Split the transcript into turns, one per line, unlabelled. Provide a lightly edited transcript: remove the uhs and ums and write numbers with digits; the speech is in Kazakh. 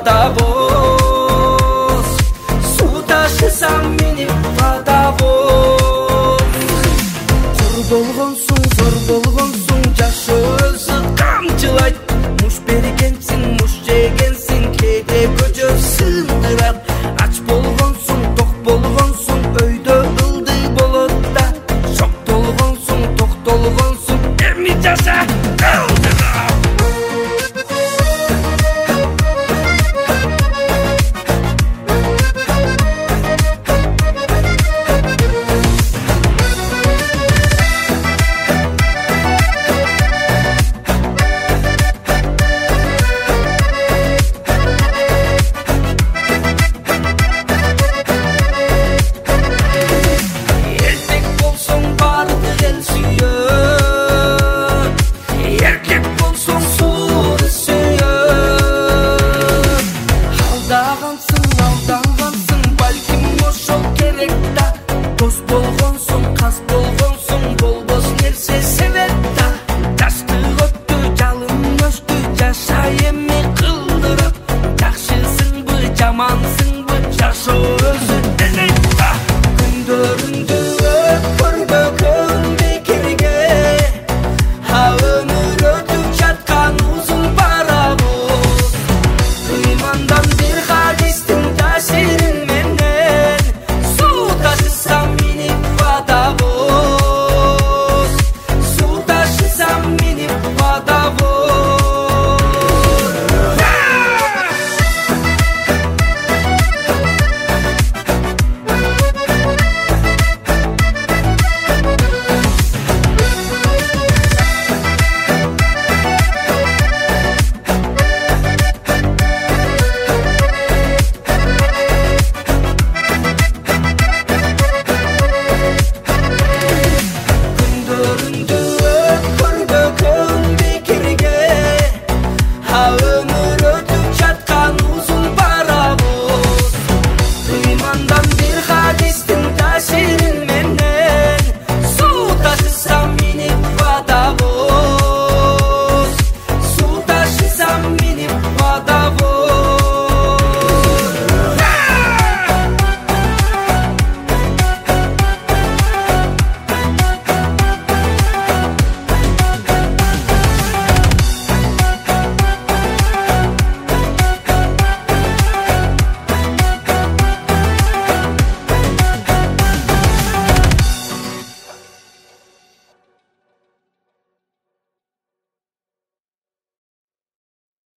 водовоз, су ташысам менин водовоз. Кур болгонсуң, зор болгонсуң, жашоосу камчылайт. Муш бергенсиң, муш жегенсиң, кээде көчө сындырат. Ач болгонсуң, ток болгонсуң, өйдө ылдый болот да. Шок толгонсуң, токтолгонсуң, эми жаша ылдыра. Алданғансың, балким ошол керек да. Дос болгонсуң, кас болгонсуң, болбос нерсе сен